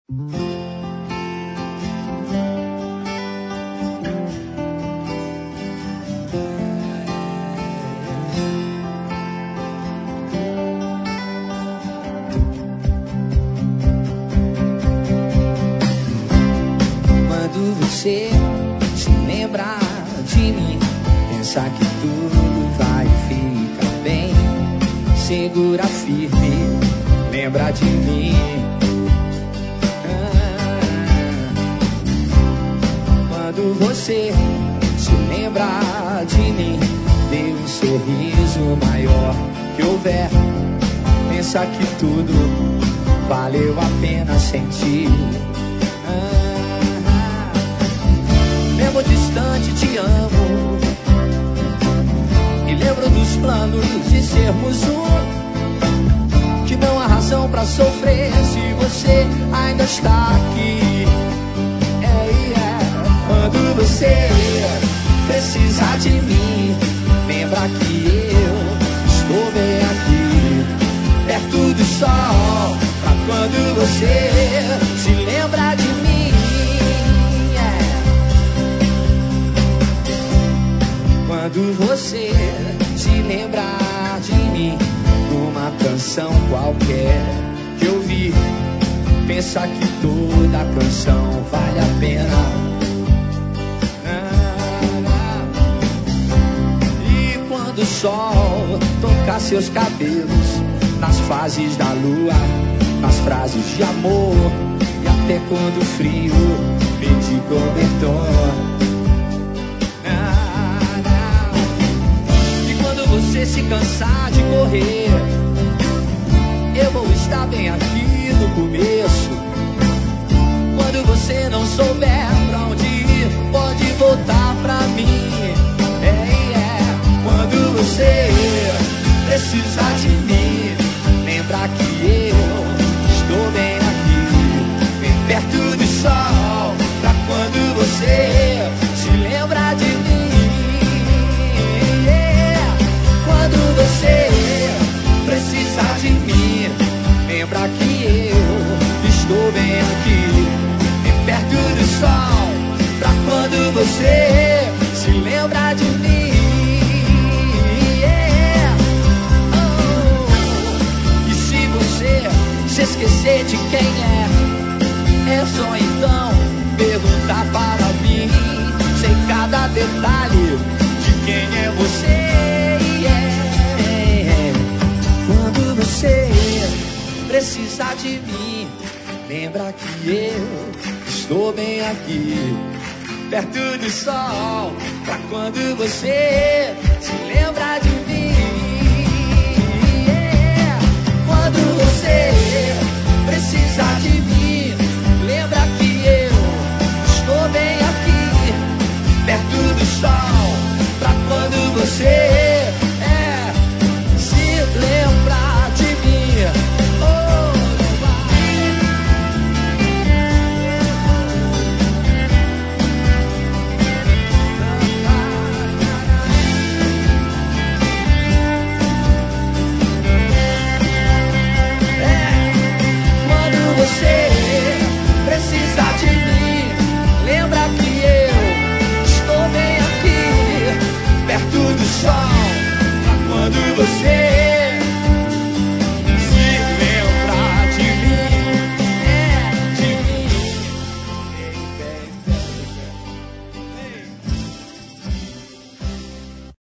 Quando você se lembrar de mim, pensar que tudo vai ficar bem, segura firme, lembra de mim. Quando você se lembrar de mim, dê um sorriso maior que houver, pensa que tudo valeu a pena sentir. Mesmo distante te amo, e lembro dos planos de sermos um, que não há razão pra sofrer se você ainda está aqui. Quando você precisar de mim, lembra que eu estou bem aqui, perto do sol, pra quando você se lembra de mim. Quando você se lembrar de mim, numa canção qualquer que eu vi, pensa que toda a canção vale a pena. E quando o sol tocar seus cabelos, nas fases da lua, nas frases de amor, e até quando o frio pedir cobertor. Você se cansar de correr, eu vou estar bem aqui no começo. Quando você não souber pra onde ir, pode voltar pra mim. Quando você precisar de mim, lembra que eu estou bem aqui, bem perto do sol, pra quando você se lembrar de mim. Quando você precisar de mim, lembra que eu estou bem aqui, bem perto do sol, pra quando você se lembrar de mim. E se você se esquecer de quem é só então perguntar para mim. Sei cada detalhe de quem é você. Quando você precisar de mim, lembra que eu estou bem aqui, perto do sol, pra quando você se lembra de mim. Quando você precisar de mim, lembra que eu estou bem aqui, perto do sol, pra quando você lembrar de mim. Quando você precisar de mim, lembra que eu estou bem aqui, perto do sol, pra quando você